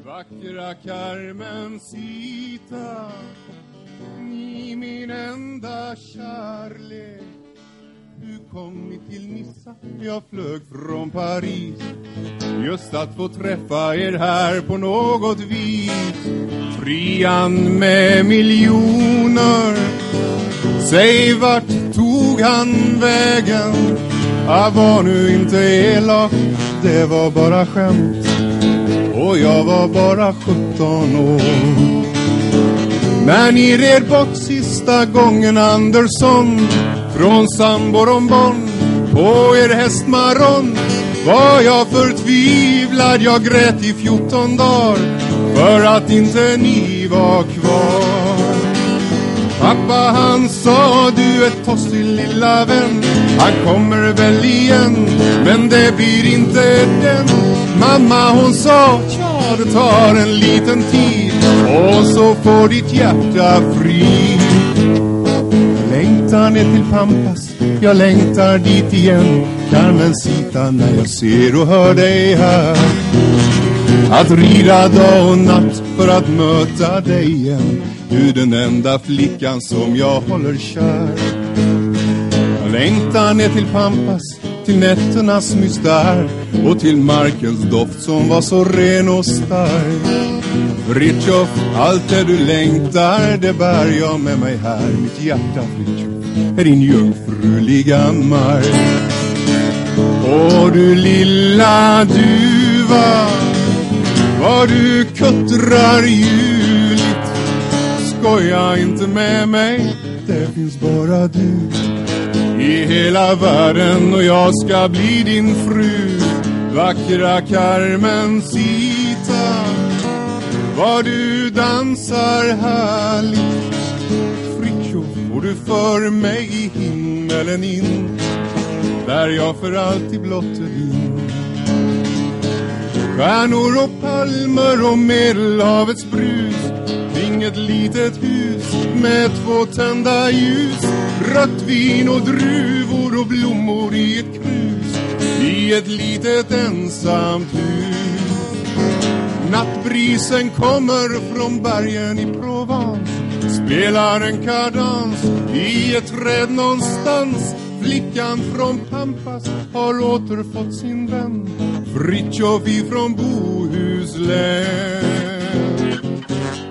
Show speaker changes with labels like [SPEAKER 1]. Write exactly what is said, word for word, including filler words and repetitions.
[SPEAKER 1] Vackra Carmencita, ni min enda kärlek. Du kom ni till Nissa, jag flög från Paris. Just att få träffa er här på något vis. Frian med miljoner, säg vart tog han vägen? Jag var nu inte elak, det var bara skämt. Och jag var bara sjutton år. När ni red bort sista gången Andersson från Samboromborn på er hästmaron, var jag förtvivlad, jag grät i fjorton dagar för att inte ni var kvar. Pappa han sa, du är tossig lilla vän, han kommer väl igen, men det blir inte den. Mamma hon sa, ja det tar en liten tid och så får ditt hjärta fri. Jag längtar ner till Pampas, jag längtar dit igen, Carmencita, när jag ser och hör dig här. Att rida dag och natt för att möta dig igen, du den enda flickan som jag håller kär. Jag längtar ner till Pampas, till nätternas mystär och till markens doft som var så ren och stark. Fritjof, allt det du längtar, det bär jag med mig här. Mitt hjärta, Fritjof, är din jungfruliga mark. Och du lilla duva, vad du kuttrar juligt. Skoja inte med mig, det finns bara du i hela världen och jag ska bli din fru. Vackra Carmencita, vad du dansar härligt. Fritjof, får du för mig i himmelen in, där jag för alltid blott är din. Stjärnor och palmer och Medelhavets brus, kring ett litet hus med två tända ljus. Rött vin och druvor och blommor i ett krus, i ett litet ensamt hus. Nattbrisen kommer från bergen i Provence, spelar en kadans i ett träd någonstans. Flickan från Pampas har återfått sin vän, Fritjof ifrån Bohuslän.